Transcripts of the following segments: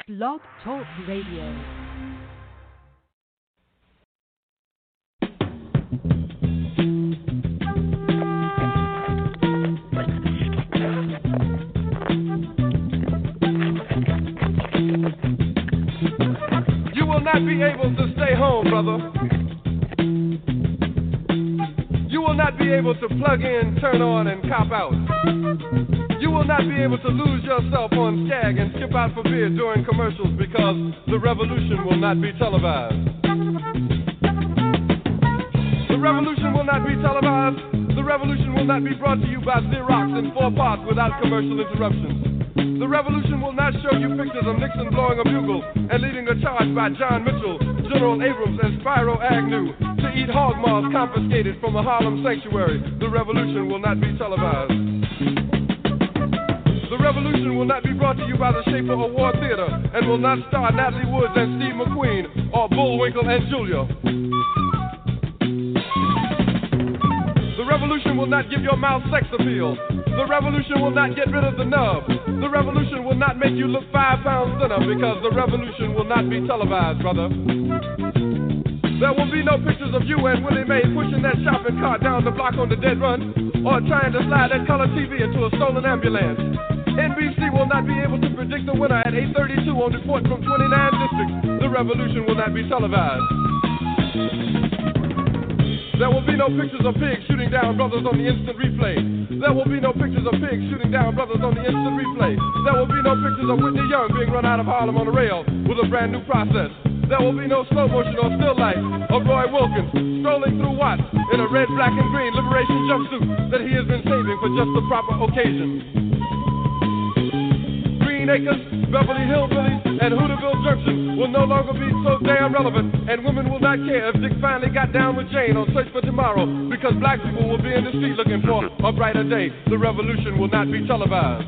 Blog Talk Radio. You will not be able to stay home, brother. You will not be able to plug in, turn on, and cop out. You will not be able to lose yourself on Skag and skip out for beer during commercials because the revolution will not be televised. The revolution will not be televised. The revolution will not be brought to you by Xerox in 4 parts without commercial interruptions. The revolution will not show you pictures of Nixon blowing a bugle and leading a charge by John Mitchell, General Abrams, and Spyro Agnew to eat hog maws confiscated from a Harlem sanctuary. The revolution will not be televised. The revolution will not be brought to you by the Schaefer Award Theater and will not star Natalie Woods and Steve McQueen or Bullwinkle and Julia. The revolution will not give your mouth sex appeal. The revolution will not get rid of the nub. The revolution will not make you look 5 pounds thinner because the revolution will not be televised, brother. There will be no pictures of you and Willie Mae pushing that shopping cart down the block on the dead run or trying to slide that color TV into a stolen ambulance. NBC will not be able to predict the winner at 8:32 on report from 29 districts. The revolution will not be televised. There will be no pictures of pigs shooting down brothers on the instant replay. There will be no pictures of pigs shooting down brothers on the instant replay. There will be no pictures of Whitney Young being run out of Harlem on a rail with a brand new process. There will be no slow motion or still life of Roy Wilkins strolling through Watts in a red, black, and green liberation jumpsuit that he has been saving for just the proper occasion. Green Acres, Beverly Hillbillies, and Hooterville Junction will no longer be so damn relevant, and women will not care if Dick finally got down with Jane on Search for Tomorrow, because black people will be in the street looking for a brighter day. The revolution will not be televised.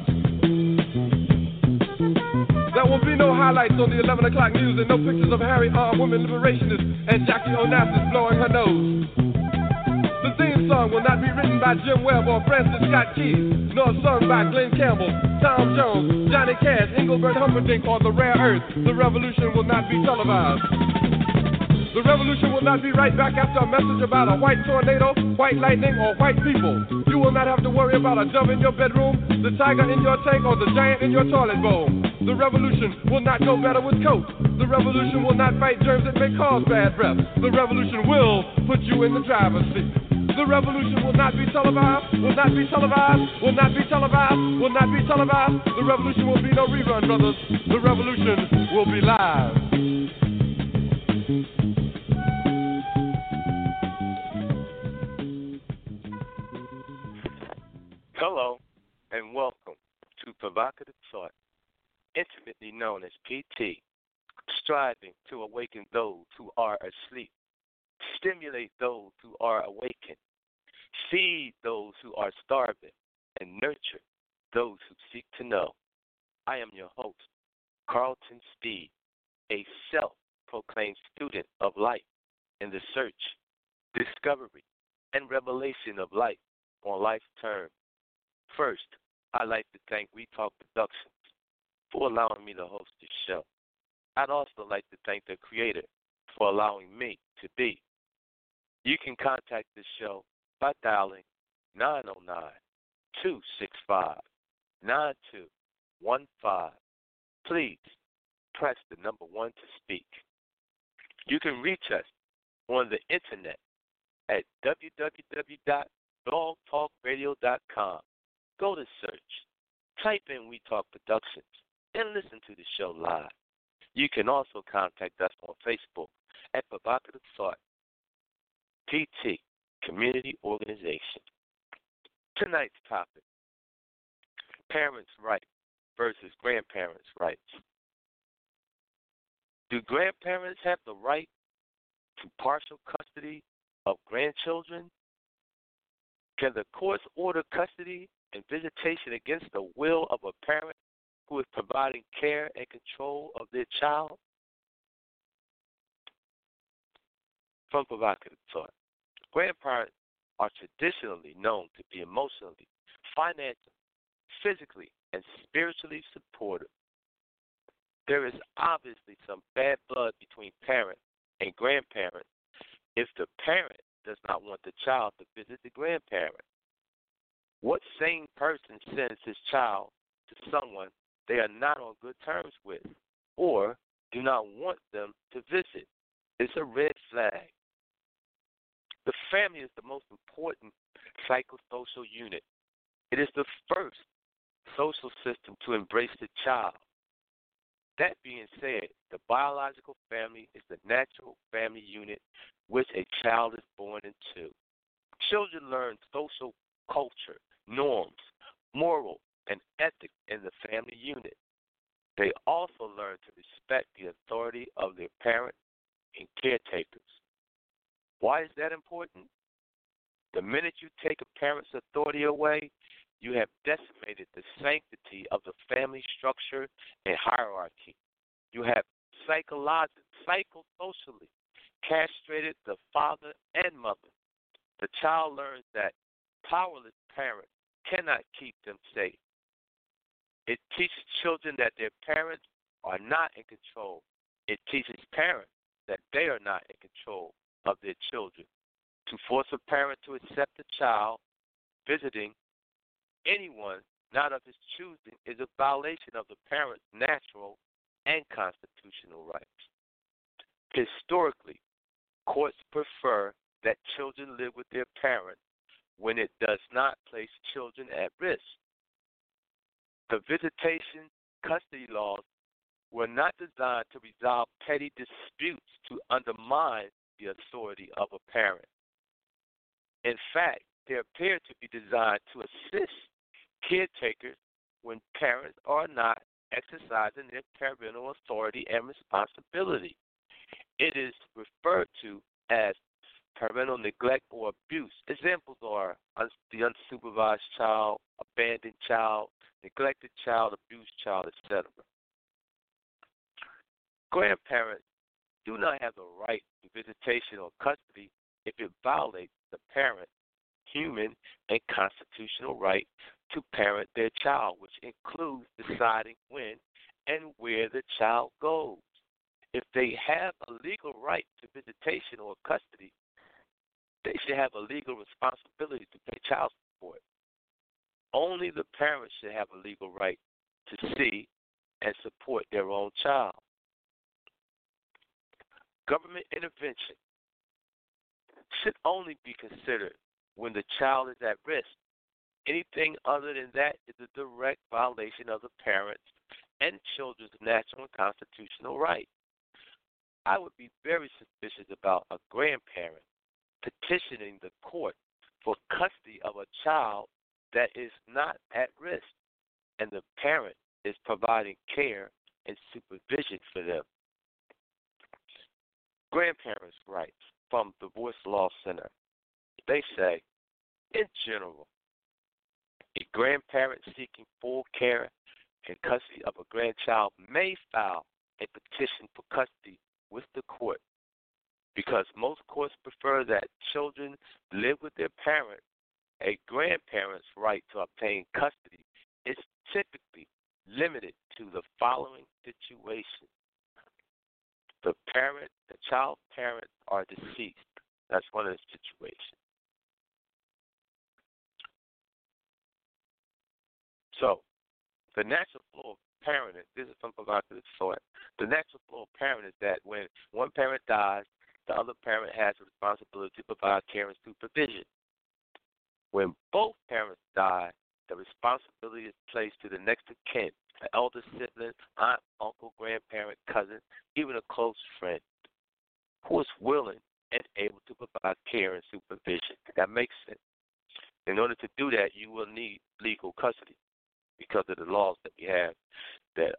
There will be no highlights on the 11 o'clock news and no pictures of Harry armed women liberationists and Jackie Onassis blowing her nose. The theme song will not be written by Jim Webb or Francis Scott Key, nor sung by Glenn Campbell, Tom Jones, Johnny Cash, Engelbert Humperdinck, or The Rare Earth. The revolution will not be televised. The revolution will not be right back after a message about a white tornado, white lightning, or white people. You will not have to worry about a dove in your bedroom, the tiger in your tank, or the giant in your toilet bowl. The revolution will not go better with coke. The revolution will not fight germs that may cause bad breath. The revolution will put you in the driver's seat. The revolution will not be televised, will not be televised, will not be televised, will not be televised. The revolution will be no rerun, brothers. The revolution will be live. Hello, and welcome to Provocative Thought, intimately known as PT, striving to awaken those who are asleep, stimulate those who are awakened, feed those who are starving, and nurture those who seek to know. I am your host, Carlton Speed, a self-proclaimed student of life in the search, discovery, and revelation of life on life's terms. First, I'd like to thank We Talk Productions for allowing me to host this show. I'd also like to thank the creator for allowing me to be. You can contact this show by dialing 909-265-9215. Please press the number 1 to speak. You can reach us on the internet at www.blogtalkradio.com. Go to search, type in We Talk Productions, and listen to the show live. You can also contact us on Facebook at Provocative Thought, PT, Community Organization. Tonight's topic, parents' rights versus grandparents' rights. Do grandparents have the right to partial custody of grandchildren? Can the courts order custody and visitation against the will of a parent who is providing care and control of their child? From Provocative Thought, grandparents are traditionally known to be emotionally, financially, physically, and spiritually supportive. There is obviously some bad blood between parent and grandparent if the parent does not want the child to visit the grandparent. What sane person sends his child to someone they are not on good terms with or do not want them to visit? It's a red flag. The family is the most important psychosocial unit. It is the first social system to embrace the child. That being said, the biological family is the natural family unit which a child is born into. Children learn social culture, norms, moral, and ethics in the family unit. They also learn to respect the authority of their parents and caretakers. Why is that important? The minute you take a parent's authority away, you have decimated the sanctity of the family structure and hierarchy. You have psychosocially castrated the father and mother. The child learns that powerless parents cannot keep them safe. It teaches children that their parents are not in control. It teaches parents that they are not in control of their children. To force a parent to accept a child visiting anyone not of his choosing is a violation of the parent's natural and constitutional rights. Historically, courts prefer that children live with their parents when it does not place children at risk. The visitation custody laws were not designed to resolve petty disputes to undermine the authority of a parent. In fact, they appear to be designed to assist caretakers when parents are not exercising their parental authority and responsibility. It is referred to as parental neglect or abuse. Examples are the unsupervised child, abandoned child, neglected child, abused child, etc. Grandparents do not have the right to visitation or custody if it violates the parent's human and constitutional right to parent their child, which includes deciding when and where the child goes. If they have a legal right to visitation or custody, they should have a legal responsibility to pay child support. Only the parents should have a legal right to see and support their own child. Government intervention should only be considered when the child is at risk. Anything other than that is a direct violation of the parents' and children's natural and constitutional rights. I would be very suspicious about a grandparent petitioning the court for custody of a child that is not at risk and the parent is providing care and supervision for them. Grandparents' rights from Divorce Law Center. They say, in general, a grandparent seeking full care and custody of a grandchild may file a petition for custody with the court because most courts prefer that children live with their parents. A grandparent's right to obtain custody is typically limited to the following situation. The child's parents are deceased. That's one of the situations. So, the natural flow of parenting, this is from provocative thought. The natural flow of parenting is that when one parent dies, the other parent has the responsibility to provide care and supervision. When both parents die, the responsibility is placed to the next of kin, an elder sibling, aunt, uncle, grandparent, cousin, even a close friend, who is willing and able to provide care and supervision. That makes sense. In order to do that, you will need legal custody because of the laws that we have that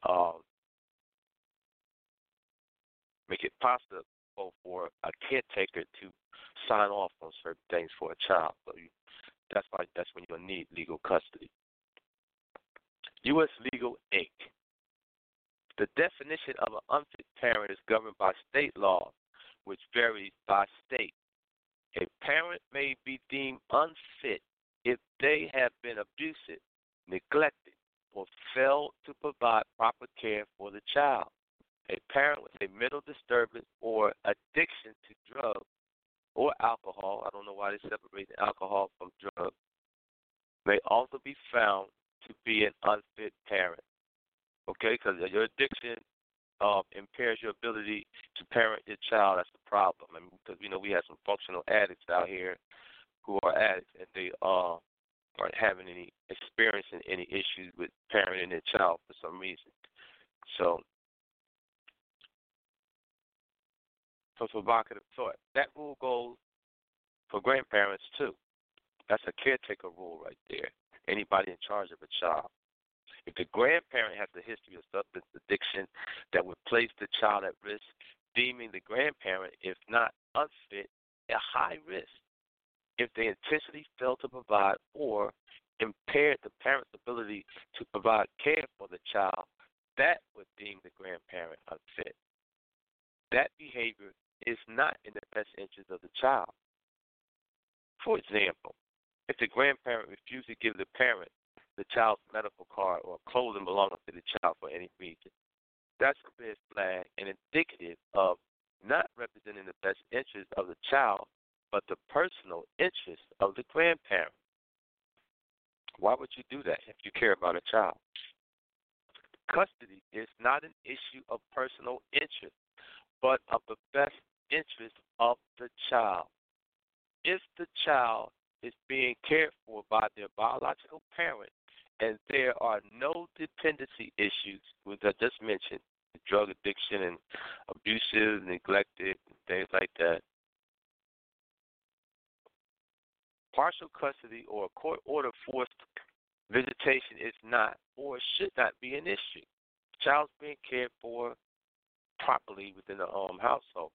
make it possible for a caretaker to sign off on certain things for a child. So that's when you'll need legal custody. U.S. Legal Inc. The definition of an unfit parent is governed by state law, which varies by state. A parent may be deemed unfit if they have been abusive, neglected, or failed to provide proper care for the child. A parent with a mental disturbance or addiction to drugs or alcohol, I don't know why they separate the alcohol from drugs, may also be found to be an unfit parent. Okay, because your addiction impairs your ability to parent your child. That's the problem. I mean, because we have some functional addicts out here who are addicts, and they aren't having any experiencing any issues with parenting their child for some reason. So provocative thought. That rule goes for grandparents too. That's a caretaker rule right there. Anybody in charge of a child. If the grandparent has a history of substance addiction that would place the child at risk, deeming the grandparent, if not unfit, at high risk. If they intentionally fail to provide or impaired the parent's ability to provide care for the child, that would deem the grandparent unfit. That behavior is not in the best interest of the child. For example, if the grandparent refuses to give the parent the child's medical card or clothing belonging to the child for any reason, that's a red flag and indicative of not representing the best interest of the child, but the personal interest of the grandparent. Why would you do that if you care about a child? Custody is not an issue of personal interest, but of the best interest of the child. If the child is being cared for by their biological parent and there are no dependency issues, which I just mentioned, drug addiction and abusive, neglected, things like that, partial custody or a court order forced visitation is not or should not be an issue. The child's being cared for properly within the household.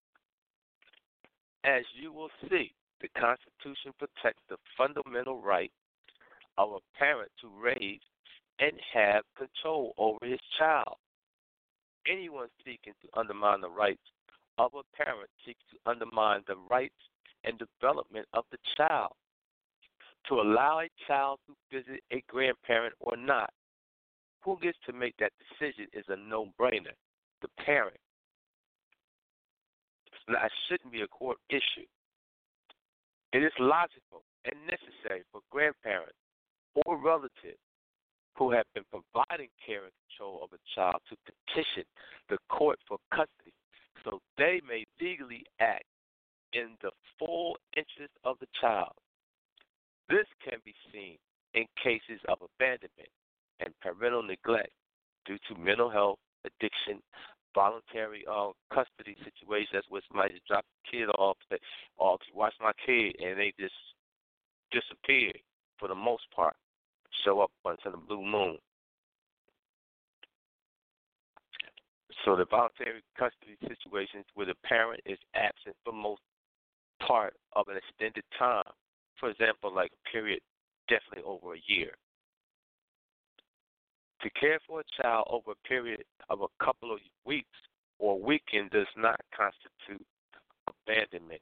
As you will see, the Constitution protects the fundamental right of a parent to raise and have control over his child. Anyone seeking to undermine the rights of a parent seeks to undermine the rights and development of the child. To allow a child to visit a grandparent or not, who gets to make that decision is a no-brainer, the parent. It shouldn't be a court issue. It is logical and necessary for grandparents or relatives who have been providing care and control of a child to petition the court for custody so they may legally act in the full interest of the child. This can be seen in cases of abandonment and parental neglect due to mental health, addiction, voluntary custody situations. That's where somebody just dropped the kid off, say, "Oh, watch my kid," and they just disappear for the most part. Show up once in a blue moon. So the voluntary custody situations where the parent is absent for most part of an extended time. For example, like a period definitely over a year. To care for a child over a period of a couple of weeks or weekend does not constitute abandonment.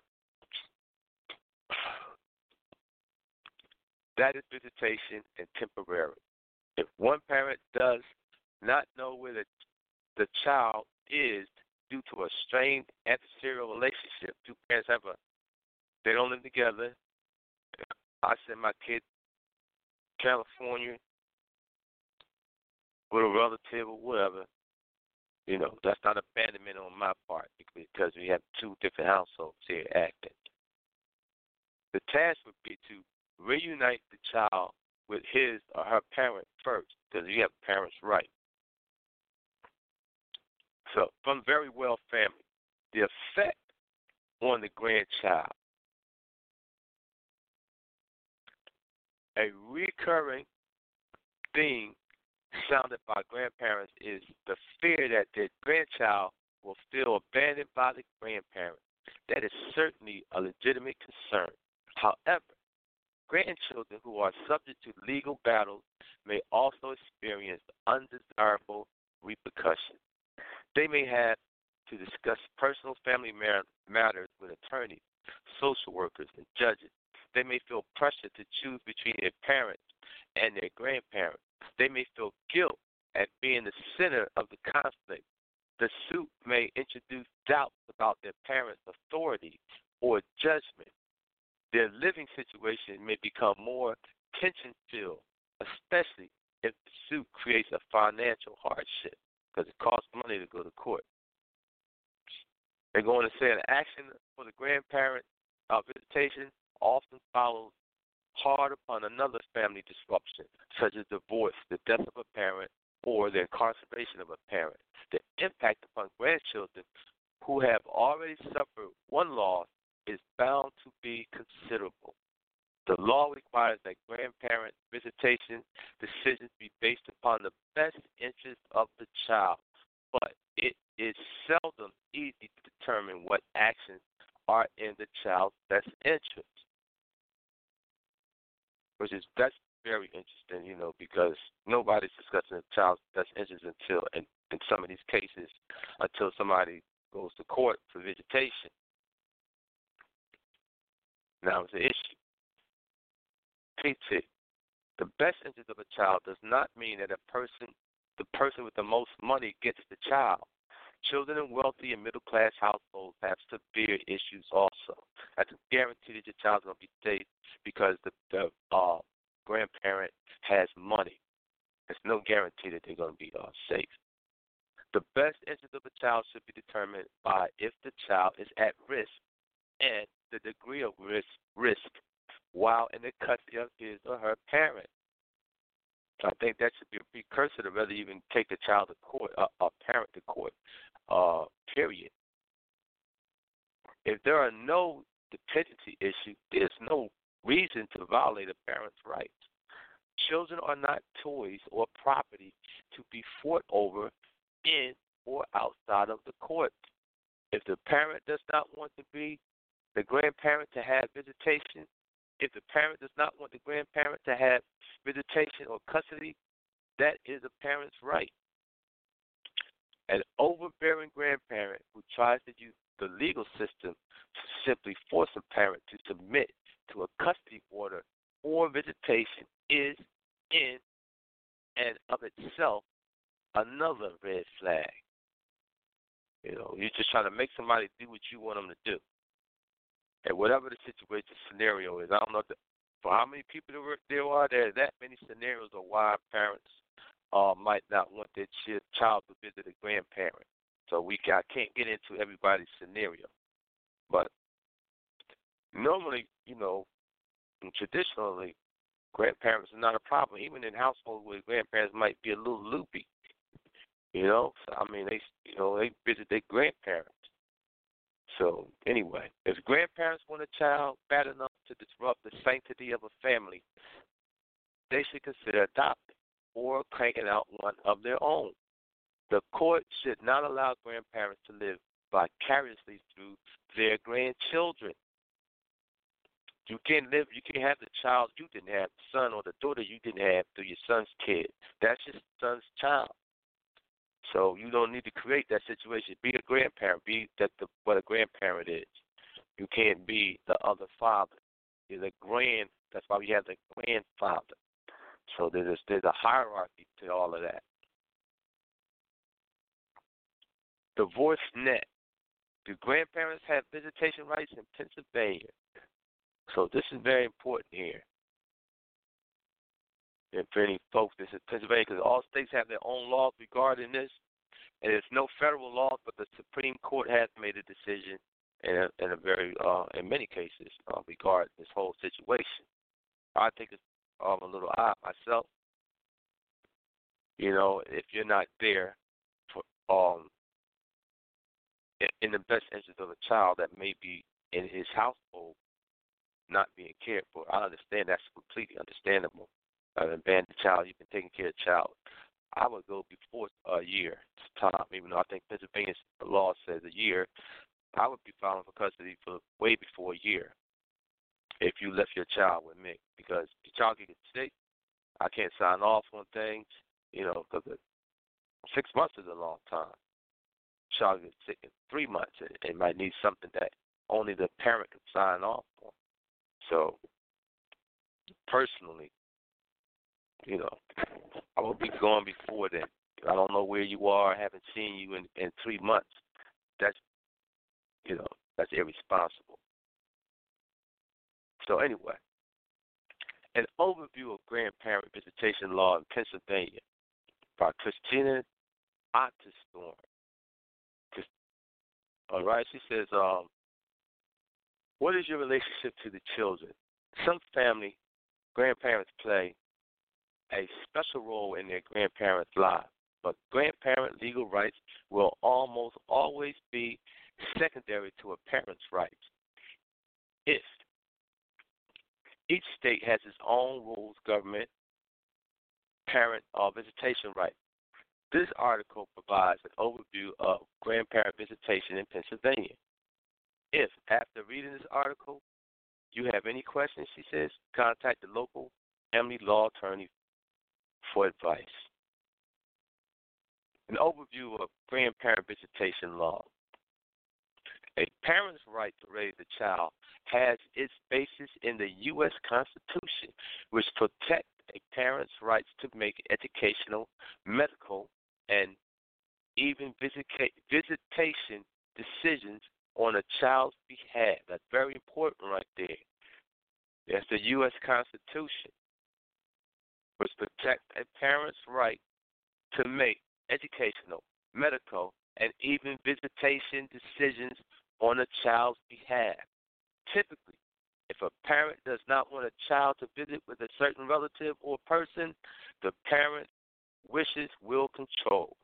That is visitation and temporary. If one parent does not know where the child is due to a strained adversarial relationship, two parents they don't live together. I send my kid to California with a relative or whatever. That's not abandonment on my part because we have two different households here acting. The task would be to reunite the child with his or her parent first, because you have parents' right. So, from very well family, the effect on the grandchild. A recurring theme sounded by grandparents is the fear that their grandchild will feel abandoned by the grandparent. That is certainly a legitimate concern. However, grandchildren who are subject to legal battles may also experience undesirable repercussions. They may have to discuss personal family matters with attorneys, social workers, and judges. They may feel pressure to choose between their parents and their grandparents. They may feel guilt at being the center of the conflict. The suit may introduce doubts about their parents' authority or judgment. Their living situation may become more tension-filled, especially if the suit creates a financial hardship because it costs money to go to court. They're going to say an action for the grandparent visitation often follows hard upon another family disruption, such as divorce, the death of a parent, or the incarceration of a parent. The impact upon grandchildren who have already suffered one loss is bound to be considerable. The law requires that grandparent visitation decisions be based upon the best interest of the child, but it is seldom easy to determine what actions are in the child's best interest. That's very interesting, because nobody's discussing the child's best interest until, in some of these cases, until somebody goes to court for visitation. Now it's an issue. PT. The best interest of a child does not mean that the person with the most money gets the child. Children in wealthy and middle-class households have severe issues also. That's a guarantee that your child's going to be safe because the grandparent has money. There's no guarantee that they're going to be safe. The best interest of a child should be determined by if the child is at risk and the degree of risk while in the custody of his or her parent. So I think that should be a precursor to whether you even take a child to court, a parent to court, period. If there are no dependency issues, there's no reason to violate a parent's rights. Children are not toys or property to be fought over in or outside of the court. If the parent does not want the grandparent to have visitation, if the parent does not want the grandparent to have visitation or custody, that is a parent's right. An overbearing grandparent who tries to use the legal system to simply force a parent to submit to a custody order or visitation is in and of itself another red flag. You're just trying to make somebody do what you want them to do. And whatever the situation scenario is, I don't know for how many people there are that many scenarios of why parents might not want their child to visit a grandparent. So I can't get into everybody's scenario. But normally, traditionally, grandparents are not a problem, even in households where grandparents might be a little loopy. So they visit their grandparents. So anyway, if grandparents want a child bad enough to disrupt the sanctity of a family, they should consider adopting or cranking out one of their own. The court should not allow grandparents to live vicariously through their grandchildren. You can't have the child you didn't have, the son or the daughter you didn't have through your son's kid. That's your son's child. So you don't need to create that situation. Be a grandparent. Be what a grandparent is. You can't be the other father. You're the that's why we have the grandfather. So there's a hierarchy to all of that. Divorce net. Do grandparents have visitation rights in Pennsylvania? So this is very important here. And for any folks, this is Pennsylvania, because all states have their own laws regarding this, and there's no federal law, but the Supreme Court has made a decision in many cases regarding this whole situation. I think it's a little odd myself. If you're not there for in the best interest of a child that may be in his household not being cared for, I understand that's completely understandable. An abandoned child, you've been taking care of the child. I would go before a year's time, even though I think Pennsylvania's law says a year. I would be filing for custody for way before a year if you left your child with me, because the child can get sick. I can't sign off on things, because 6 months is a long time. Child gets sick in 3 months and might need something that only the parent can sign off on. So, personally, I will be gone before then. I don't know where you are. I haven't seen you in 3 months. That's, that's irresponsible. So anyway, an overview of grandparent visitation law in Pennsylvania by Christina Otterstorm. All right, she says, what is your relationship to the children? Some family grandparents play a special role in their grandparents' lives, but grandparent legal rights will almost always be secondary to a parent's rights. If each state has its own rules governing parent or visitation rights. This article provides an overview of grandparent visitation in Pennsylvania. If, after reading this article, you have any questions, she says, contact the local family law attorney for advice. An overview of grandparent visitation law. A parent's right to raise a child has its basis in the U.S. Constitution, which protects a parent's rights to make educational, medical, and even visitation decisions on a child's behalf. That's very important right there. That's the U.S. Constitution, which protects a parent's right to make educational, medical, and even visitation decisions on a child's behalf. Typically, if a parent does not want a child to visit with a certain relative or person, the parent's wishes will control.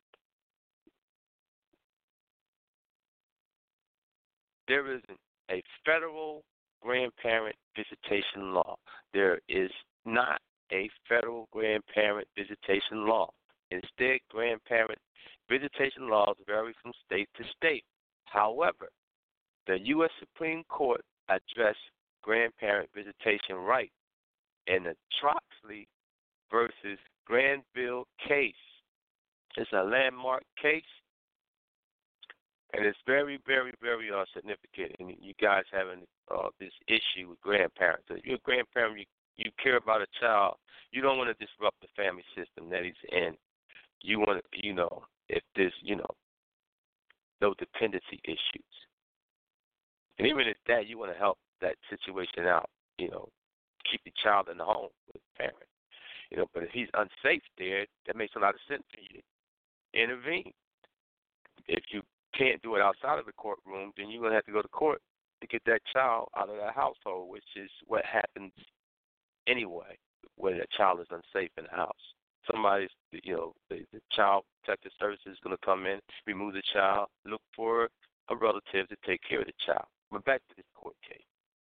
There isn't a federal grandparent visitation law. There is not a federal grandparent visitation law. Instead, grandparent visitation laws vary from state to state. However, the U.S. Supreme Court addressed grandparent visitation rights in the Troxley versus Granville case. It's a landmark case, and it's very, very, very significant. And you guys having this issue with grandparents. If you're a grandparent, you care about a child. You don't want to disrupt the family system that he's in. You want to, if there's, no dependency issues. And even if that, you want to help that situation out, keep the child in the home with the parent. But if he's unsafe there, that makes a lot of sense for you to intervene. If you can't do it outside of the courtroom, then you're going to have to go to court to get that child out of that household, which is what happens anyway when a child is unsafe in the house. Somebody's, the child protective services is going to come in, remove the child, look for a relative to take care of the child. But back to this court case.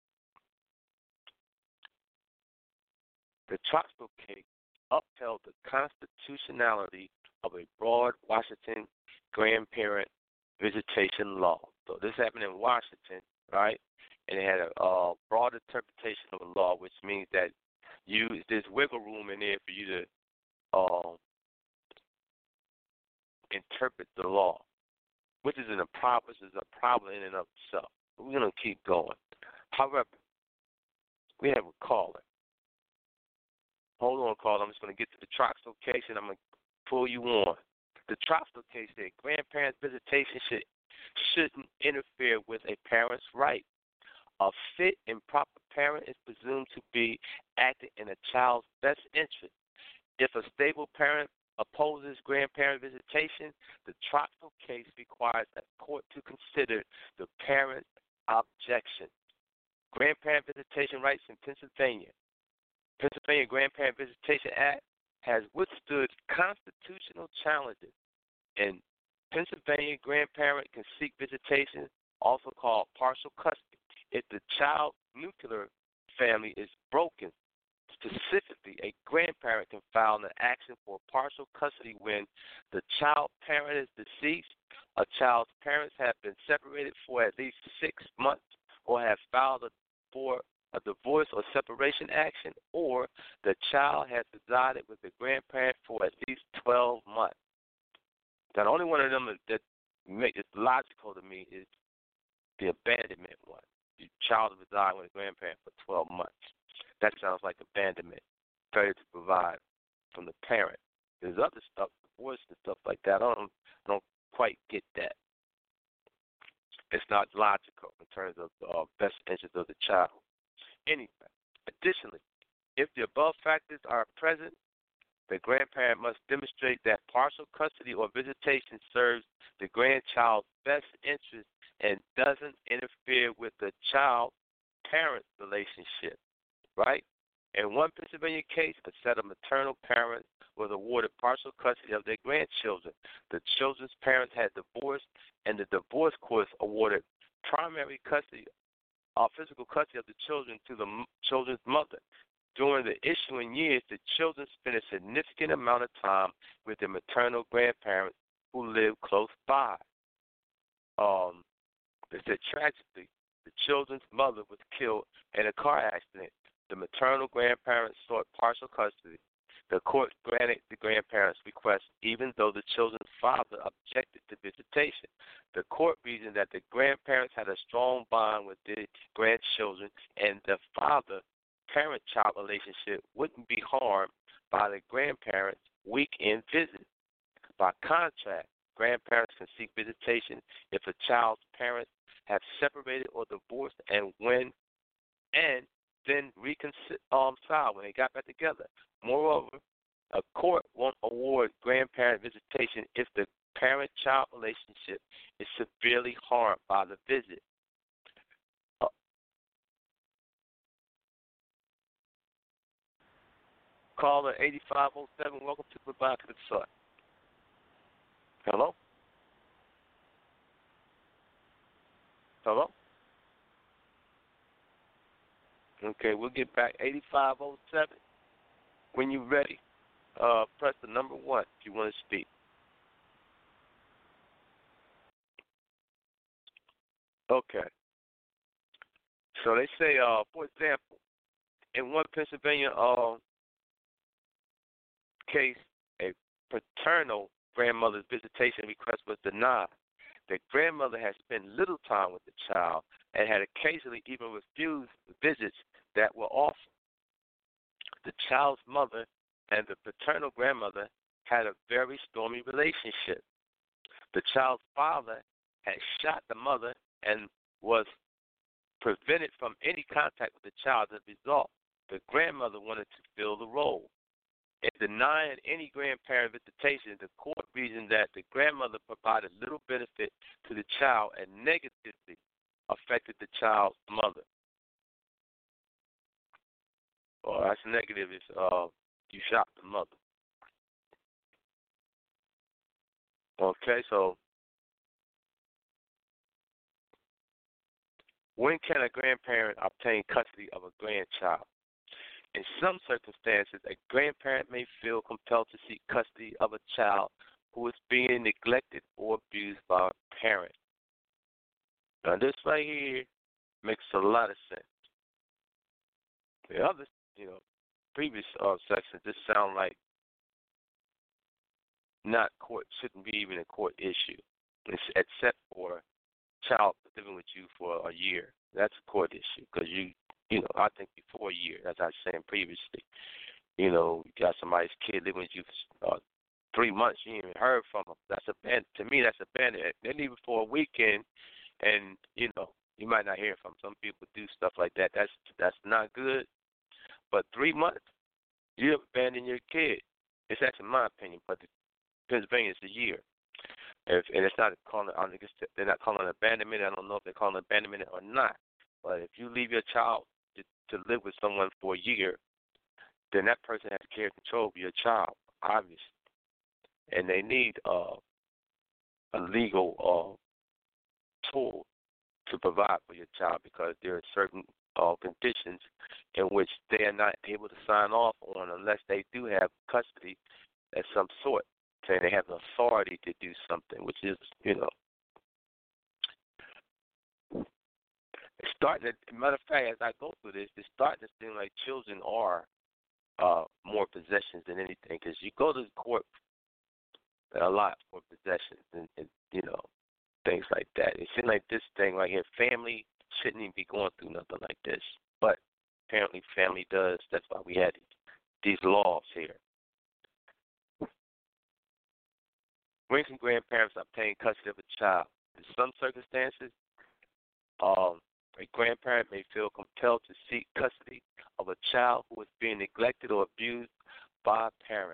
The Troxel case upheld the constitutionality of a broad Washington grandparent visitation law. So this happened in Washington, right? And it had a broad interpretation of the law, which means that there's wiggle room in there for you to interpret the law, which is a problem in and of itself. But we're going to keep going. However, we have a caller. Hold on, caller. I'm just going to get to the Troxel case, and I'm going to pull you on. The Troxel case said grandparents' visitation shouldn't interfere with a parent's right. A fit and proper parent is presumed to be acting in a child's best interest. If a stable parent opposes grandparent visitation, the Troxel case requires a court to consider the parent's objection. Grandparent visitation rights in Pennsylvania. Pennsylvania Grandparent Visitation Act has withstood constitutional challenges. In Pennsylvania, grandparent can seek visitation, also called partial custody, if the child's nuclear family is broken. Specifically, a grandparent can file an action for partial custody when the child parent is deceased, a child's parents have been separated for at least 6 months, or have filed for a divorce or separation action, or the child has resided with the grandparent for at least 12 months. Now, the only one of them that makes it logical to me is the abandonment one. The child residing with a grandparent for 12 months. That sounds like abandonment, failure to provide from the parent. There's other stuff, divorce and stuff like that. I don't quite get that. It's not logical in terms of the best interest of the child. Anyway, additionally, if the above factors are present, the grandparent must demonstrate that partial custody or visitation serves the grandchild's best interest and doesn't interfere with the child-parent relationship, right? In one Pennsylvania case, a set of maternal parents was awarded partial custody of their grandchildren. The children's parents had divorced, and the divorce court awarded primary custody or physical custody of the children to the children's mother. During the ensuing years, the children spent a significant amount of time with their maternal grandparents who lived close by. They said tragically, the children's mother was killed in a car accident. The maternal grandparents sought partial custody. The court granted the grandparents' request, even though the children's father objected to visitation. The court reasoned that the grandparents had a strong bond with their grandchildren, and the father-parent-child relationship wouldn't be harmed by the grandparents' weekend visits. By contrast, grandparents can seek visitation if a child's parents have separated or divorced, and then reconcile when they got back together. Moreover, a court won't award grandparent visitation if the parent-child relationship is severely harmed by the visit. Caller 8507, welcome to the back of the sun. Hello? Hello? Okay, we'll get back. 8507. When you're ready, press the number 1 if you want to speak. Okay. So they say, for example, in one Pennsylvania case, a paternal grandmother's visitation request was denied. The grandmother had spent little time with the child and had occasionally even refused visits that were offered. The child's mother and the paternal grandmother had a very stormy relationship. The child's father had shot the mother and was prevented from any contact with the child. As a result, the grandmother wanted to fill the role. In denying any grandparent visitation, the court reasoned that the grandmother provided little benefit to the child and negatively affected the child's mother. Well, that's negative. Is you shot the mother. Okay, so when can a grandparent obtain custody of a grandchild? In some circumstances, a grandparent may feel compelled to seek custody of a child who is being neglected or abused by a parent. Now, this right here makes a lot of sense. The other, previous sections, this sound like shouldn't be even a court issue, except for child living with you for a year. That's a court issue because I think before a year, as I was saying previously, you got somebody's kid living with you for 3 months, you ain't even heard from them. To me, that's abandonment. Then even for a weekend, and you might not hear from them. Some people do stuff like that. That's not good. But 3 months, you abandon your kid. It's actually my opinion, but Pennsylvania is a year. And it's not calling. I guess they're not calling it abandonment. I don't know if they're calling it abandonment or not. But if you leave your child to live with someone for a year, then that person has to care and control of your child, obviously. And they need a legal tool to provide for your child because there are certain conditions in which they are not able to sign off on unless they do have custody of some sort, saying they have the authority to do something, which is, it's starting to, matter of fact, as I go through this, it's starting to seem like children are more possessions than anything because you go to the court a lot for possessions and things like that. It seems like this thing right here, family shouldn't even be going through nothing like this. But apparently family does. That's why we had these laws here. When can grandparents obtain custody of a child? In some circumstances, a grandparent may feel compelled to seek custody of a child who is being neglected or abused by a parent.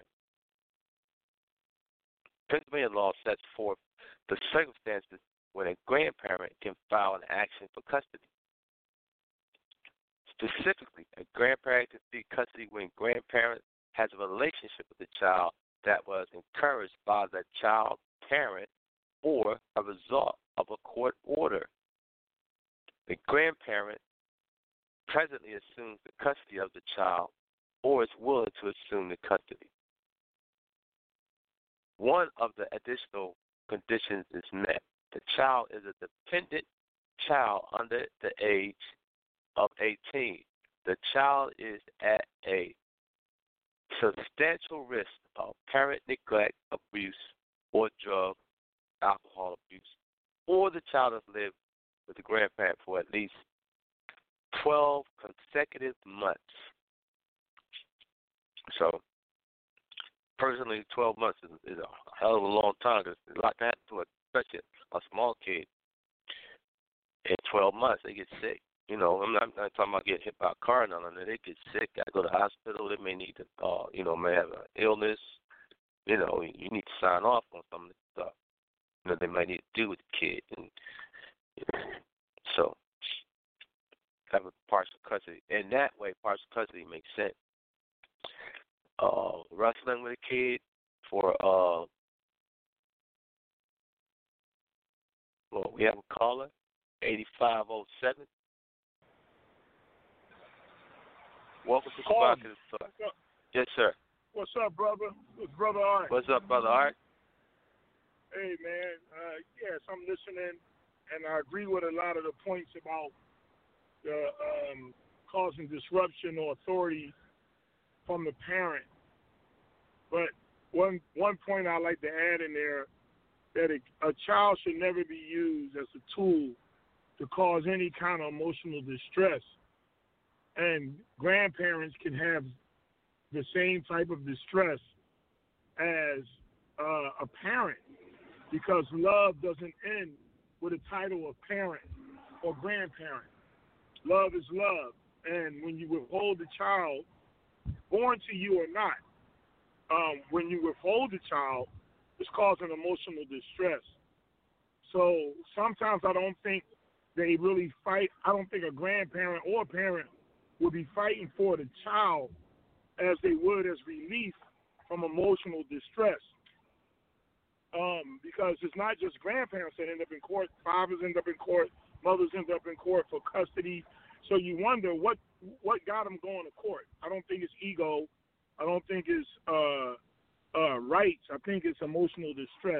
Pennsylvania law sets forth the circumstances when a grandparent can file an action for custody. Specifically, a grandparent can seek custody when grandparent has a relationship with the child that was encouraged by the child's parent or a result of a court order. The grandparent presently assumes the custody of the child or is willing to assume the custody. One of the additional conditions is met. The child is a dependent child under the age of 18. The child is at a substantial risk of parent neglect, abuse, or drug, alcohol abuse, or the child has lived with the grandparent for at least 12 consecutive months. So, personally, 12 months is a hell of a long time because there's a lot to happen to especially a small kid. In 12 months, they get sick. You know, I'm not talking about getting hit by a car or nothing. They get sick, got to go to the hospital. They may need to, may have an illness. You know, you need to sign off on some of this stuff. You know, they might need to do with the kid. And, so, have a partial custody. In that way, partial custody makes sense. Wrestling with a kid for, we have a caller, 8507. Welcome to Provocative Talk. Yes, sir. What's up, brother? It's Brother Art. What's up, Brother Art? Hey, man. Yes, I'm listening, and I agree with a lot of the points about the causing disruption or authority from the parent. But one point I like to add in there, that a child should never be used as a tool to cause any kind of emotional distress. And grandparents can have the same type of distress as a parent, because love doesn't end with a title of parent or grandparent. Love is love. And when you withhold a child, born to you or not, when you withhold a child, it's causing emotional distress. So sometimes I don't think they really fight. I don't think a grandparent or a parent would be fighting for the child as they would as relief from emotional distress. Because it's not just grandparents that end up in court. Fathers end up in court. Mothers end up in court for custody. So you wonder what got them going to court. I don't think it's ego. I don't think it's rights. I think it's emotional distress.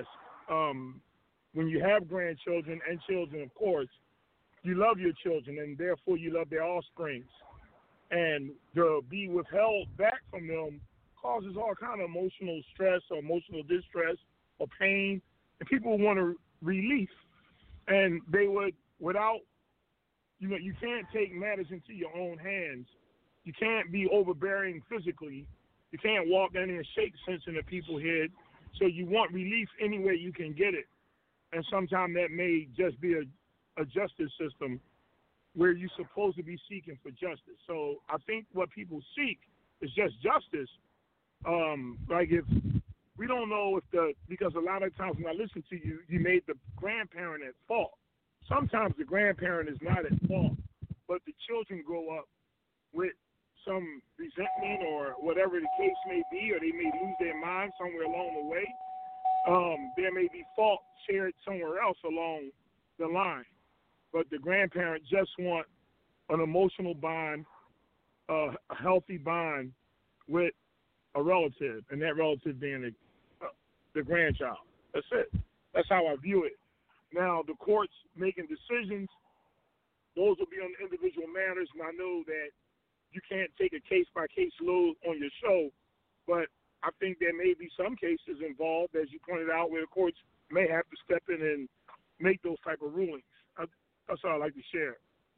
When you have grandchildren and children, of course, you love your children, and therefore you love their offsprings. And to be withheld back from them causes all kind of emotional stress or emotional distress or pain, and people want a relief. And they would, without, you can't take matters into your own hands. You can't be overbearing physically. You can't walk down there and shake sense into people's head. So you want relief any way you can get it. And sometimes that may just be a justice system where you're supposed to be seeking for justice. So I think what people seek is just justice. Like if we don't know because a lot of times when I listen to you, you made the grandparent at fault. Sometimes the grandparent is not at fault, but the children grow up with some resentment or whatever the case may be, or they may lose their mind somewhere along the way. There may be fault shared somewhere else along the line. But the grandparent just want an emotional bond, a healthy bond with a relative, and that relative being the grandchild. That's it. That's how I view it. Now, the courts making decisions, those will be on individual matters, and I know that you can't take a case-by-case load on your show, but I think there may be some cases involved, as you pointed out, where the courts may have to step in and make those type of rulings. That's all I like to share.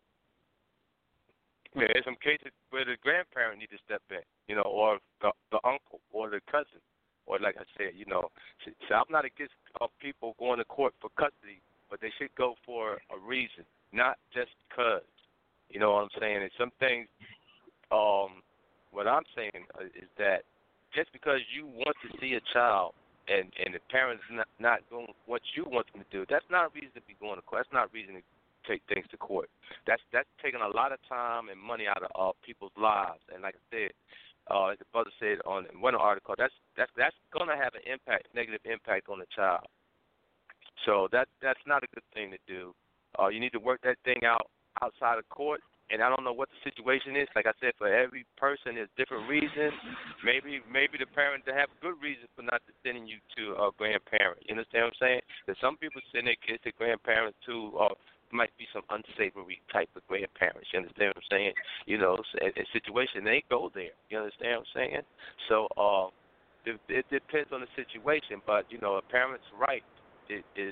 Yeah, there's some cases where the grandparent need to step in, or the uncle or the cousin, or like I said, so I'm not against of people going to court for custody, but they should go for a reason, not just because. You know what I'm saying? And some things, what I'm saying is that just because you want to see a child and the parents not doing what you want them to do, that's not a reason to be going to court. That's not a reason to take things to court. That's taking a lot of time and money out of people's lives. And like I said, like the brother said on one article, that's going to have an negative impact on the child. So that's not a good thing to do. You need to work that thing out outside of court. And I don't know what the situation is. Like I said, for every person, there's different reasons. Maybe the parents have good reasons for not sending you to a grandparent. You understand what I'm saying? Because some people send their kids to grandparents too, or might be some unsavory type of grandparents. You understand what I'm saying? You know, a situation, they go there. You understand what I'm saying? So it depends on the situation. But, you know, a parent's right is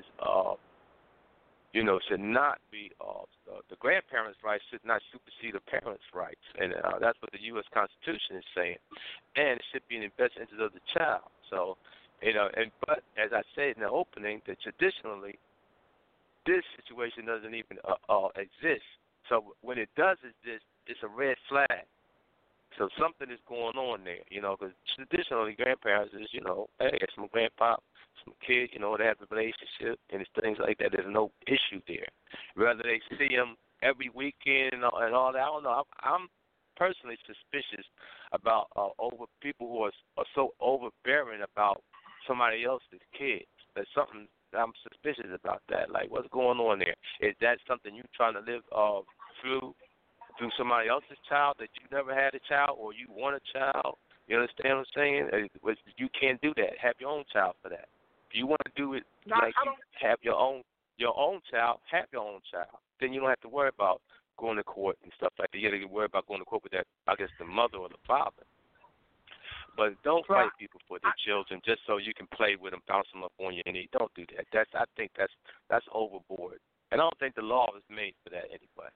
should not be the grandparents' rights should not supersede the parents' rights, and that's what the U.S. Constitution is saying. And it should be in the best interest of the child. So, but as I said in the opening, that traditionally this situation doesn't even exist. So when it does exist, it's a red flag. So something is going on there, because traditionally grandparents is, hey, it's my grandpa, some kid, they have a relationship and it's things like that. There's no issue there. Whether they see them every weekend and all that, I don't know. I'm personally suspicious about people who are so overbearing about somebody else's kids. There's something I'm suspicious about that. Like, what's going on there? Is that something you trying to live through somebody else's child that you never had a child, or you want a child? You understand what I'm saying? You can't do that. Have your own child for that. If you want to do it have your own child, have your own child. Then you don't have to worry about going to court and stuff like that. You got to worry about going to court with that, I guess, the mother or the father. But don't fight people for their children just so you can play with them, bounce them up on your knee. Don't do that. I think that's overboard. And I don't think the law is made for that anyway.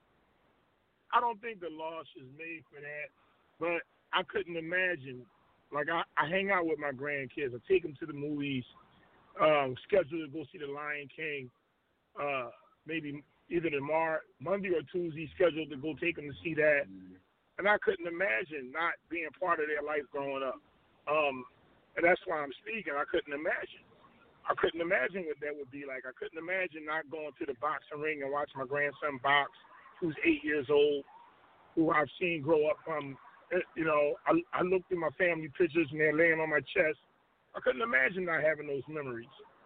I don't think the law is made for that, but I couldn't imagine. Like, I hang out with my grandkids. I take them to the movies, scheduled to go see The Lion King, maybe either tomorrow, Monday or Tuesday, scheduled to go take them to see that. And I couldn't imagine not being part of their life growing up. And that's why I'm speaking. I couldn't imagine. I couldn't imagine what that would be like. I couldn't imagine not going to the boxing ring and watch my grandson box, who's 8 years old, who I've seen grow up from, I looked at my family pictures and they're laying on my chest. I couldn't imagine not having those memories.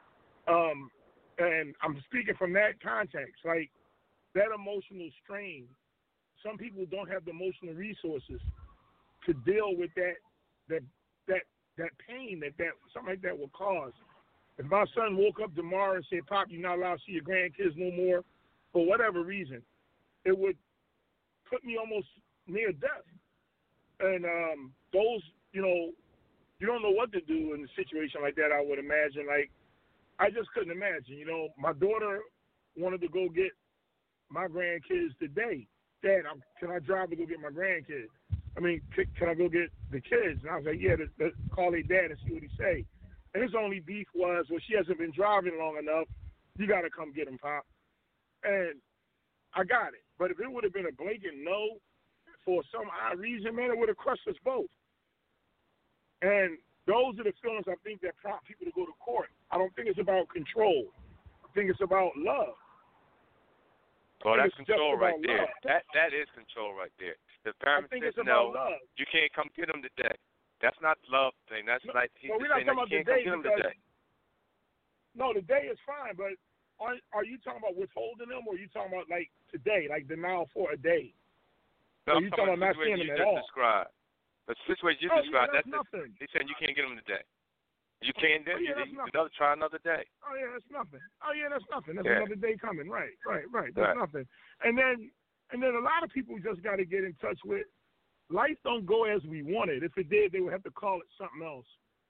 And I'm speaking from that context, like that emotional strain. Some people don't have the emotional resources to deal with that pain that something like that will cause. If my son woke up tomorrow and said, "Pop, you're not allowed to see your grandkids no more," for whatever reason, it would put me almost near death. And those, you don't know what to do in a situation like that, I would imagine. Like, I just couldn't imagine. My daughter wanted to go get my grandkids today. Dad, can I drive to go get my grandkids? I mean, can I go get the kids? And I was like, yeah, let's call their dad and see what he say. And his only beef was, well, she hasn't been driving long enough. You got to come get him, Pop. And I got it. But if it would have been a blatant no for some odd reason, man, it would have crushed us both. And those are the feelings I think that prompt people to go to court. I don't think it's about control. I think it's about love. Well, that's control right there. That is control right there. The parent says, no, love. You can't come get him today. That's not the love thing. That's like he's saying that you can't come get him today. No, today is fine, but are you talking about withholding them, or are you talking about like today, like denial for a day? No, are you talking about not seeing them at all? The situation you described, that's nothing. He's saying you can't get them today. You can't do it. Try another day. Oh, yeah, that's nothing. That's another day coming. Right. That's nothing. And then a lot of people just got to get in touch with, life don't go as we want it. If it did, they would have to call it something else.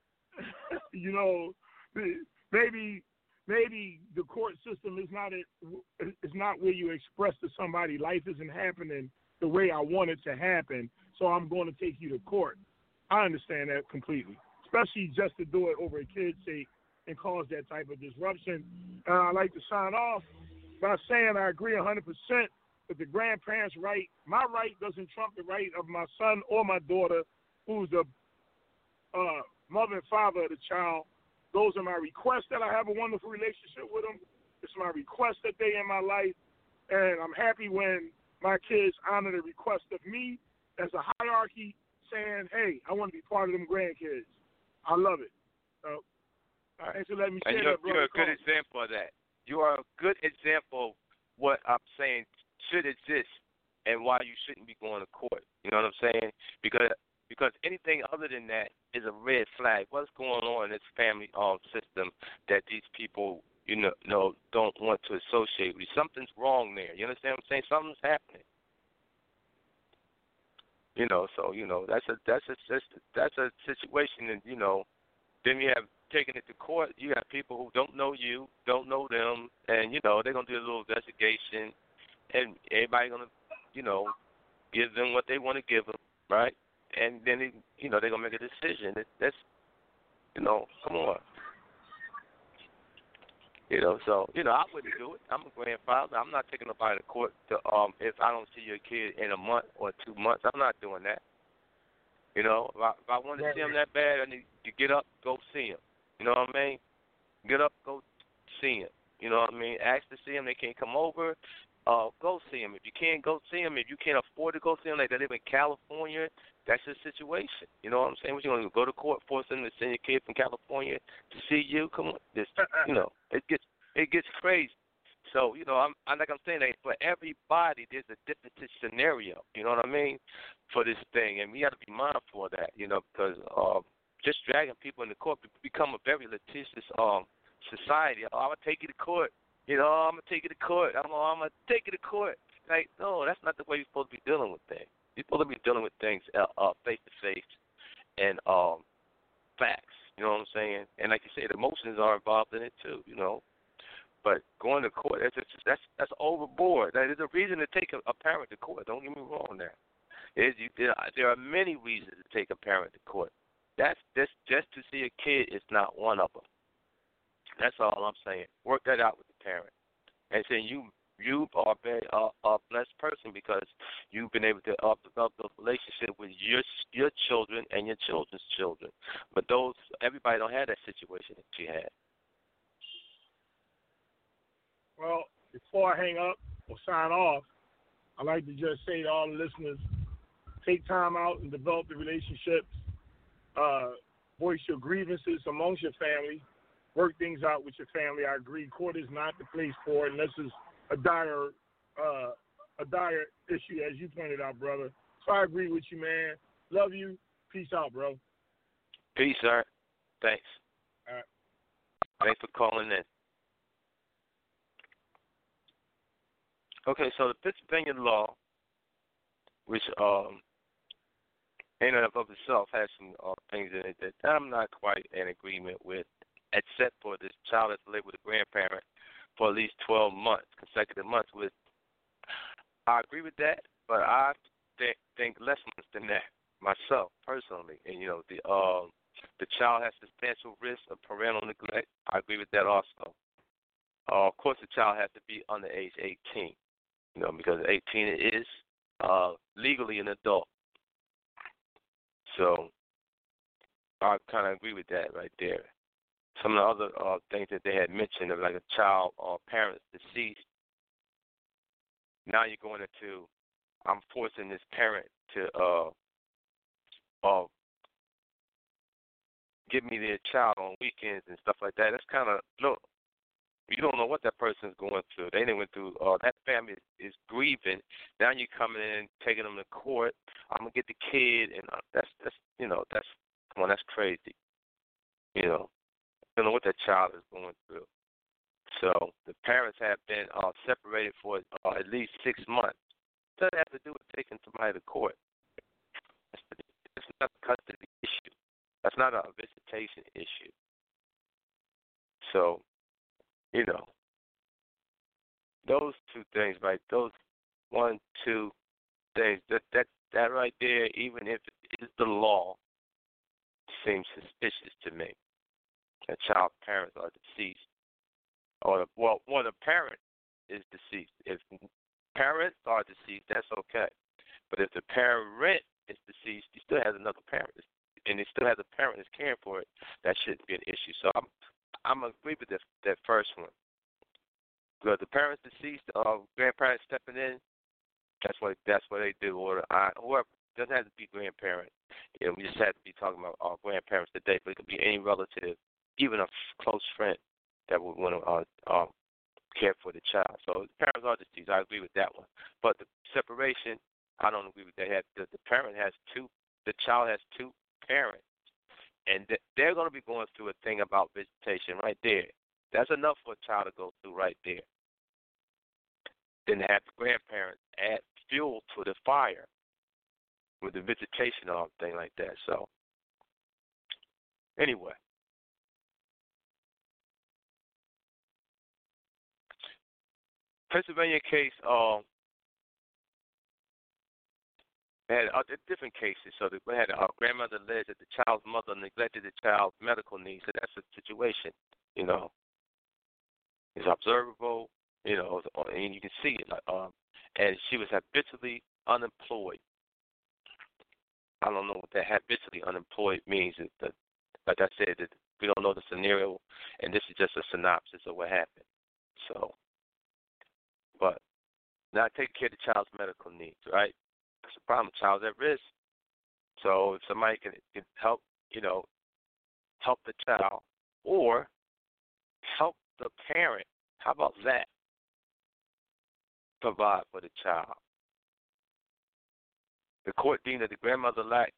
Maybe the court system is not where you express to somebody, life isn't happening the way I want it to happen, so I'm going to take you to court. I understand that completely, especially just to do it over a kid's sake and cause that type of disruption. I'd like to sign off by saying I agree 100% with the grandparents' right. My right doesn't trump the right of my son or my daughter, who's the mother and father of the child. Those are my requests, that I have a wonderful relationship with them. It's my request that they in my life, and I'm happy when my kids honor the request of me as a hierarchy, saying, hey, I want to be part of them grandkids. I love it. Thanks for letting me share that, brother. You're a good example of that. You are a good example of what I'm saying should exist and why you shouldn't be going to court. You know what I'm saying? Because anything other than that is a red flag. What's going on in this family system that these people, don't want to associate with? Something's wrong there. You understand what I'm saying? Something's happening. That's a situation, and then you have taking it to court. You got people who don't know you, don't know them, and they're gonna do a little investigation, and everybody's gonna, give them what they want to give them, right? And then they're gonna make a decision. That's, come on. So I wouldn't do it. I'm a grandfather. I'm not taking nobody to court to if I don't see your kid in a month or 2 months. I'm not doing that. If I want to see him that bad, I need to get up, go see him. You know what I mean? Get up, go see him. You know what I mean? Ask to see him. They can't come over. Go see him. If you can't go see him, if you can't afford to go see him, like they live in California, that's your situation. You know what I'm saying? What you going to go to court, force them to send your kid from California to see you? Come on, it gets crazy. So I'm like I'm saying, that for everybody, there's a different scenario. You know what I mean? For this thing, and we got to be mindful of that. Because just dragging people into court become a very litigious society. I'm gonna take you to court. I'm gonna take you to court. I'm gonna take you to court. Like, no, that's not the way you're supposed to be dealing with things. You're supposed to be dealing with things face to face and facts. You know what I'm saying? And like you said, emotions are involved in it too. But going to court, that's overboard. There's a reason to take a parent to court. Don't get me wrong there. There are many reasons to take a parent to court. That's just to see a kid is not one of them. That's all I'm saying. Work that out with the parent. And saying you are very a blessed person because you've been able to develop a relationship with your children and your children's children. But everybody don't have that situation that you had. Well, before I hang up or sign off, I'd like to just say to all the listeners, take time out and develop the relationships. Voice your grievances amongst your family. Work things out with your family. I agree. Court is not the place for it unless it's a dire issue, as you pointed out, brother. So I agree with you, man. Love you. Peace out, bro. Peace, sir. Thanks. All right. Thanks for calling in. Okay, so the Pennsylvania law, which in and of itself has some things in it that I'm not quite in agreement with, except for this child that's lived with a grandparent for at least 12 months, consecutive months. I agree with that, but I think less months than that myself personally. And the child has substantial risk of parental neglect. I agree with that also. Of course, the child has to be under age 18. Because 18 is legally an adult. So I kind of agree with that right there. Some of the other things that they had mentioned, like a child or parents deceased. Now you're going into, I'm forcing this parent to give me their child on weekends and stuff like that. That's kind of, look, you don't know what that person's going through. They didn't went through. That family is grieving. Now you're coming in, taking them to court. I'm gonna get the kid, and that's come on, that's crazy. You don't know what that child is going through. So the parents have been separated for at least 6 months. It doesn't have to do with taking somebody to court. It's not a custody issue. That's not a visitation issue. So. Those two things, right? Those 1, 2 things, that right there, even if it is the law, seems suspicious to me. The child's parents are deceased, or one of the parents is deceased. If parents are deceased, that's okay. But if the parent is deceased, he still has another parent, and he still has a parent that's caring for it. That shouldn't be an issue. So I'm agree with that first one. Because the parents deceased, grandparents stepping in, that's what they do. Or whoever, doesn't have to be grandparent. We just have to be talking about our grandparents today, but it could be any relative, even a close friend that would want to care for the child. So the parents are deceased. I agree with that one. But the separation, I don't agree with that. The child has two parents, and they're going to be going through a thing about visitation right there. That's enough for a child to go through right there. Then to have the grandparents add fuel to the fire with the visitation and everything like that. So anyway. Pennsylvania case, had different cases. So we had a grandmother alleged that the child's mother neglected the child's medical needs. So that's a situation, It's observable, and you can see it. And she was habitually unemployed. I don't know what that habitually unemployed means. Like I said, that we don't know the scenario, and this is just a synopsis of what happened. So, but not taking care of the child's medical needs, right? That's the problem. The child's at risk. So if somebody can help, help the child or help the parent, how about that? Provide for the child. The court deemed that the grandmother lacked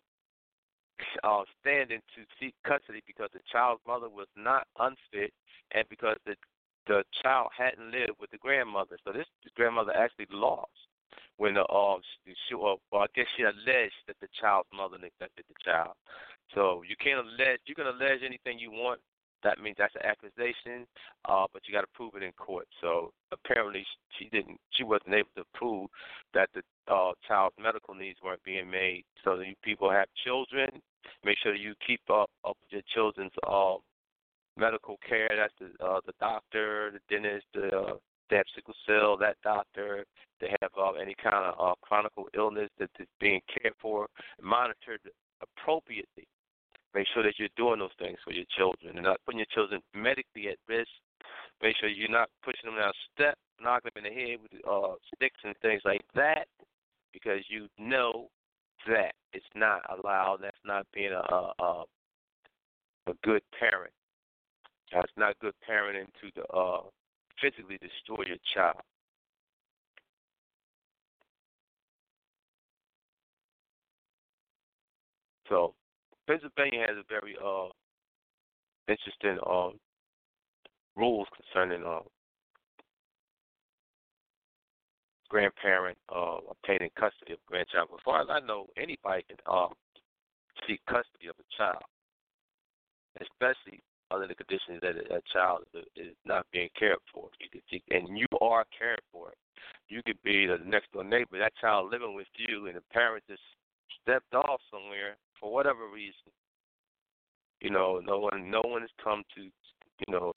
standing to seek custody because the child's mother was not unfit and because the child hadn't lived with the grandmother. So this grandmother actually lost when I guess she alleged that the child's mother neglected the child. So you can allege anything you want. That means that's an accusation, but you got to prove it in court. So apparently she wasn't able to prove that the child's medical needs weren't being made. So you people have children, make sure you keep up with your children's medical care. That's the doctor, the dentist, they have sickle cell, that doctor. They have any kind of chronic illness that is being cared for, monitored appropriately. Make sure that you're doing those things for your children and not putting your children medically at risk. Make sure you're not pushing them down steps, knocking them in the head with sticks and things like that, because you know that it's not allowed. That's not being a good parent. That's not good parenting to physically destroy your child. So Pennsylvania has a very interesting rules concerning grandparent obtaining custody of a grandchild. As far as I know, anybody can seek custody of a child, especially under the conditions that a child is not being cared for. You can seek, and you are caring for it. You could be the next door neighbor, that child living with you, and the parent just stepped off somewhere for whatever reason. No one has come to, no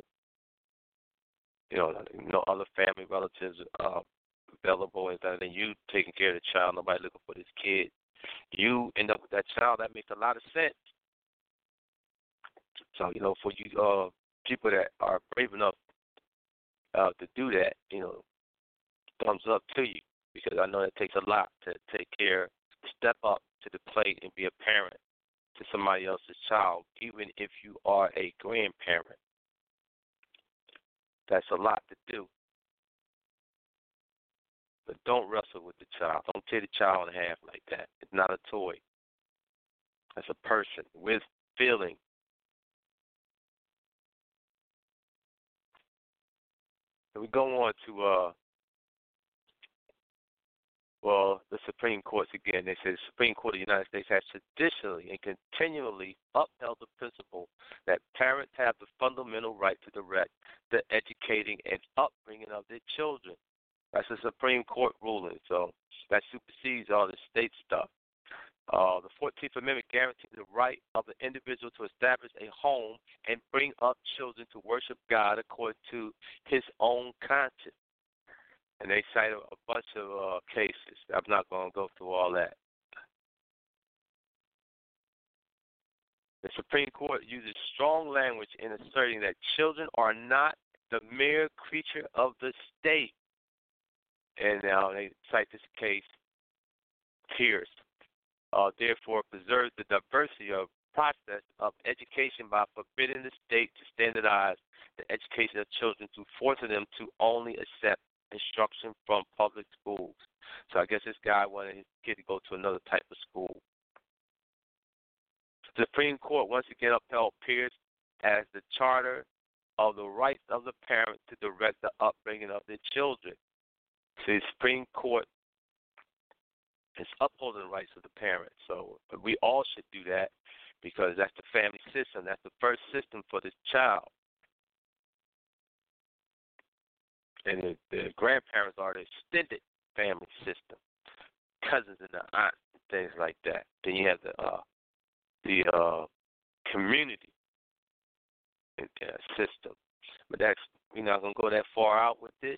other family relatives available, and then you taking care of the child, nobody looking for this kid. You end up with that child. That makes a lot of sense. So, for you people that are brave enough to do that, thumbs up to you, because I know it takes a lot to take care, step up to the plate and be a parent to somebody else's child, even if you are a grandparent. That's a lot to do. But don't wrestle with the child. Don't tear the child in half like that. It's not a toy. That's a person with feeling. And we go on to the Supreme Courts again. They say the Supreme Court of the United States has traditionally and continually upheld the principle that parents have the fundamental right to direct the educating and upbringing of their children. That's a Supreme Court ruling, so that supersedes all the state stuff. The 14th Amendment guarantees the right of the individual to establish a home and bring up children to worship God according to his own conscience. And they cite a bunch of cases. I'm not going to go through all that. The Supreme Court uses strong language in asserting that children are not the mere creature of the state. And now they cite this case, Pierce. Therefore, preserves the diversity of process of education by forbidding the state to standardize the education of children to forcing them to only accept instruction from public schools. So I guess this guy wanted his kid to go to another type of school. The Supreme Court once again upheld Pierce as the charter of the rights of the parent to direct the upbringing of their children. So the Supreme Court is upholding the rights of the parent. So we all should do that because that's the family system. That's the first system for this child. And the grandparents are the extended family system, cousins and the aunts and things like that. Then you have the community system. But that's, we're not going to go that far out with this.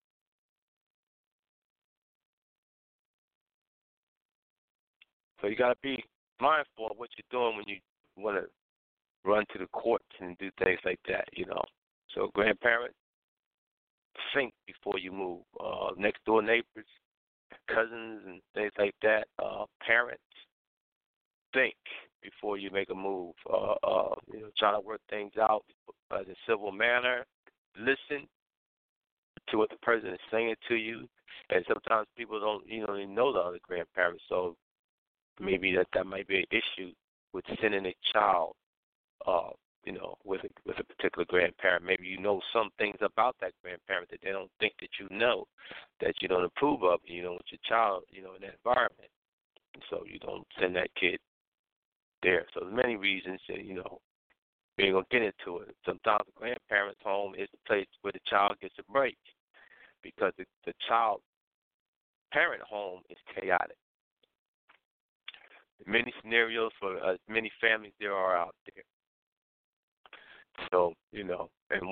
So you got to be mindful of what you're doing when you want to run to the courts and do things like that, you know. So grandparents, think before you move. Next door neighbors, cousins and things like that, parents, think before you make a move. Try to work things out in a civil manner. Listen to what the person is saying to you. And sometimes people don't, even know the other grandparents. So maybe that might be an issue with sending a child, with a particular grandparent. Maybe you know some things about that grandparent that they don't think that you know, that you don't approve of, with your child, in that environment. And so you don't send that kid there. So there's many reasons that, we ain't going to get into it. Sometimes the grandparent's home is the place where the child gets a break because the child parent home is chaotic. Many scenarios for as many families there are out there. So, and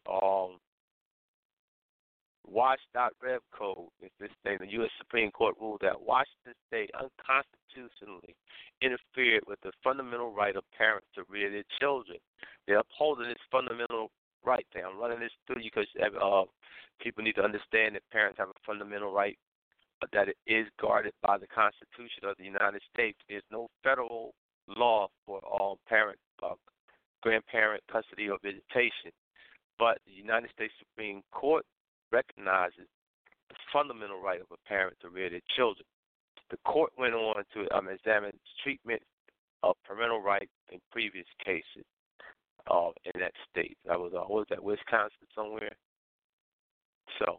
WASH.Rev code is this thing. The U.S. Supreme Court ruled that Washington State unconstitutionally interfered with the fundamental right of parents to rear their children. They're upholding this fundamental right thing. I'm running this through you because people need to understand that parents have a fundamental right that it is guarded by the Constitution of the United States. There's no federal law for all parent, grandparent custody or visitation. But the United States Supreme Court recognizes the fundamental right of a parent to rear their children. The court went on to examine treatment of parental rights in previous cases in that state. That was Wisconsin somewhere? So,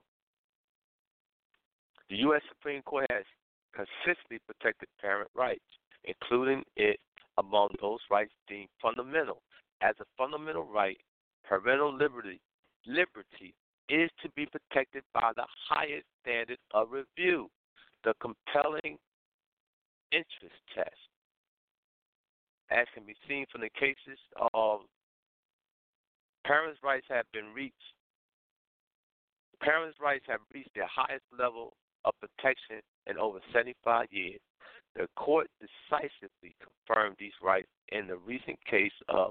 the U.S. Supreme Court has consistently protected parent rights, including it among those rights deemed fundamental. As a fundamental right, parental liberty is to be protected by the highest standard of review, the compelling interest test. As can be seen from the cases of parents' rights have reached their highest level of protection in over 75 years. The court decisively confirmed these rights in the recent case of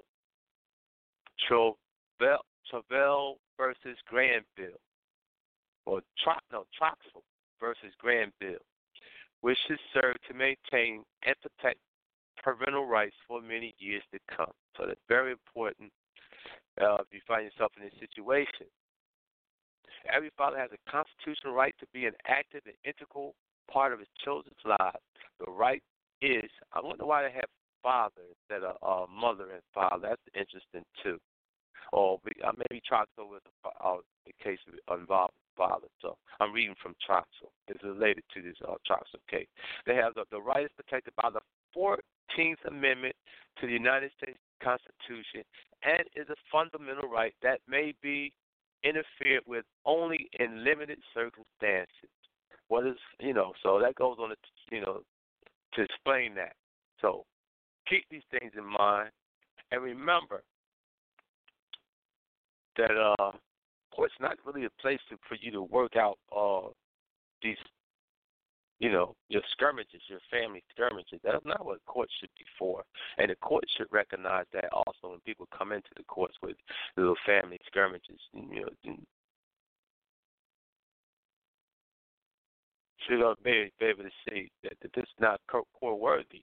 Travell versus Granville, or Troxel versus Granville, which should serve to maintain and protect parental rights for many years to come. So that's very important if you find yourself in this situation. Every father has a constitutional right to be an active and integral part of his children's lives. The right is, I wonder why they have father instead of mother and father. That's interesting, too. Or maybe Troxel was the case involving father. So I'm reading from Troxel. It's related to this Troxel case. They have the right is protected by the 14th Amendment to the United States Constitution and is a fundamental right that may be interfered with only in limited circumstances. So that goes on to, to explain that. So keep these things in mind, and remember that court's not really a place for you to work out these, your skirmishes, your family skirmishes. That's not what court should be for. And the court should recognize that also when people come into the courts with little family skirmishes. Should be able to see that this is not court worthy.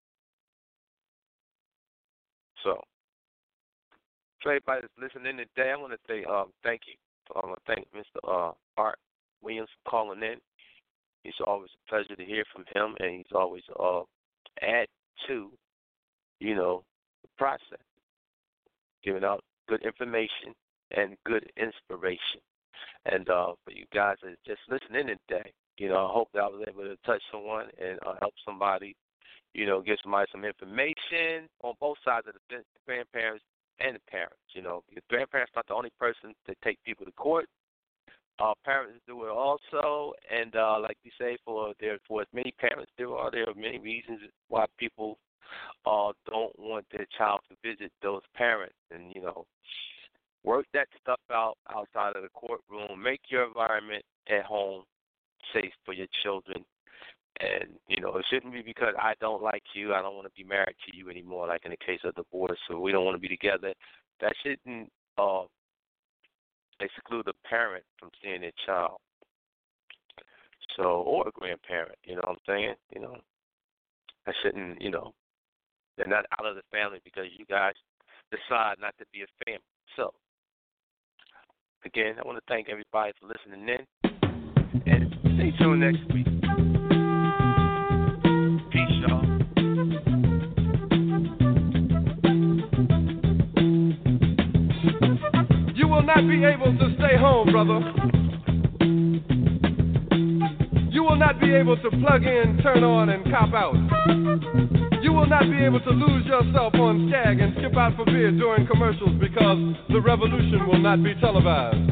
So everybody that's listening today, I want to say thank you. I want to thank Mr. Art Williams for calling in. It's always a pleasure to hear from him, and he's always add to, the process, giving out good information and good inspiration. And for you guys that are just listening today, I hope that I was able to touch someone and help somebody, give somebody some information on both sides of the grandparents and the parents. The grandparents not the only person to take people to court. Parents do it also, and like we say, for as many parents there are many reasons why people don't want their child to visit those parents, and work that stuff out outside of the courtroom. Make your environment at home safe for your children, and it shouldn't be because I don't like you, I don't want to be married to you anymore, like in the case of divorce, so we don't want to be together. That shouldn't exclude a parent from seeing their child, or a grandparent. You know what I'm saying? I shouldn't. They're not out of the family because you guys decide not to be a family. So, again, I want to thank everybody for listening in, and stay tuned next week. Peace, y'all. You will not be able to stay home, brother. You will not be able to plug in, turn on, and cop out. You will not be able to lose yourself on Skag and skip out for beer during commercials because the revolution will not be televised.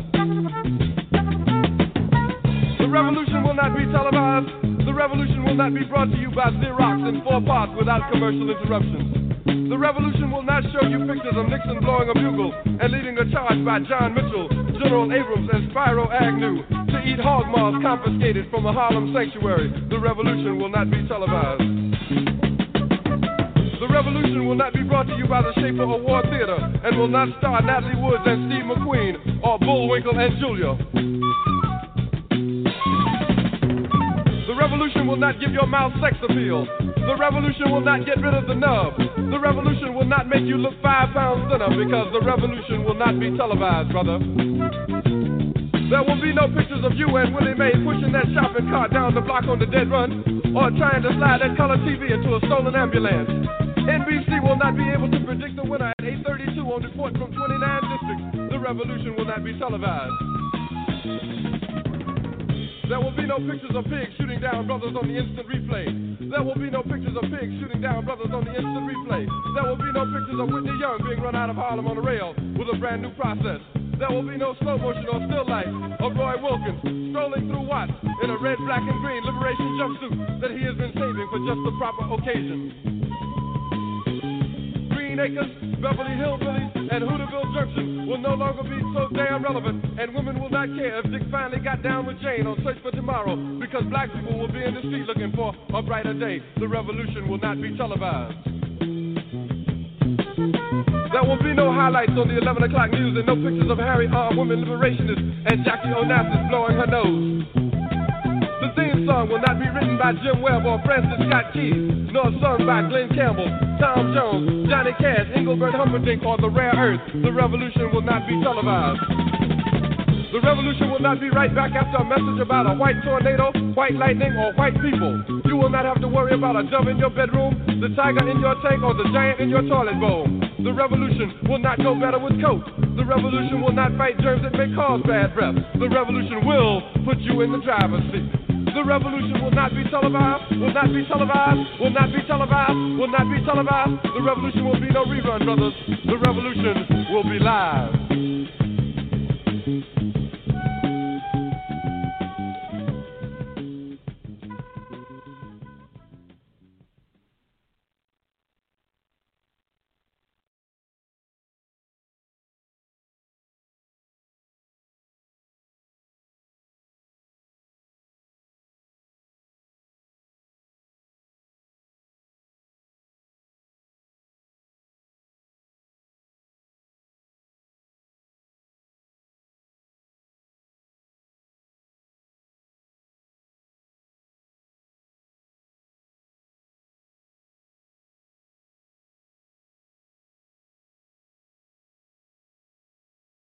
The revolution will not be televised. The revolution will not be brought to you by Xerox in 4 parts without commercial interruptions. The revolution will not show you pictures of Nixon blowing a bugle and leading a charge by John Mitchell, General Abrams, and Spyro Agnew to eat hog maws confiscated from a Harlem sanctuary. The revolution will not be televised. The revolution will not be brought to you by the Schaefer Award Theater and will not star Natalie Woods and Steve McQueen or Bullwinkle and Julia. The revolution will not give your mouth sex appeal. The revolution will not get rid of the nub. The revolution will not make you look 5 pounds thinner because the revolution will not be televised, brother. There will be no pictures of you and Willie Mae pushing that shopping cart down the block on the dead run or trying to slide that color TV into a stolen ambulance. NBC will not be able to predict the winner at 8:32 on report from 29 districts. The revolution will not be televised. There will be no pictures of pigs shooting down brothers on the instant replay. There will be no pictures of pigs shooting down brothers on the instant replay. There will be no pictures of Whitney Young being run out of Harlem on a rail with a brand new process. There will be no slow motion or still life of Roy Wilkins strolling through Watts in a red, black, and green liberation jumpsuit that he has been saving for just the proper occasion. Green Acres, Beverly Hillbillies, and Hooterville Junction will no longer be so damn relevant, and women will not care if Dick finally got down with Jane on Search for Tomorrow, because black people will be in the street looking for a brighter day. The revolution will not be televised. There will be no highlights on the 11 o'clock news and no pictures of Harry armed women liberationists and Jackie Onassis blowing her nose. The theme song will not be written by Jim Webb or Francis Scott Key, nor sung by Glenn Campbell, Tom Jones, Johnny Cash, Engelbert Humperdinck, or The Rare Earth. The revolution will not be televised. The revolution will not be right back after a message about a white tornado, white lightning, or white people. You will not have to worry about a dove in your bedroom, the tiger in your tank, or the giant in your toilet bowl. The revolution will not go better with coke. The revolution will not fight germs that may cause bad breath. The revolution will put you in the driver's seat. The revolution will not be televised, will not be televised, will not be televised, will not be televised. The revolution will be no rerun, brothers. The revolution will be live.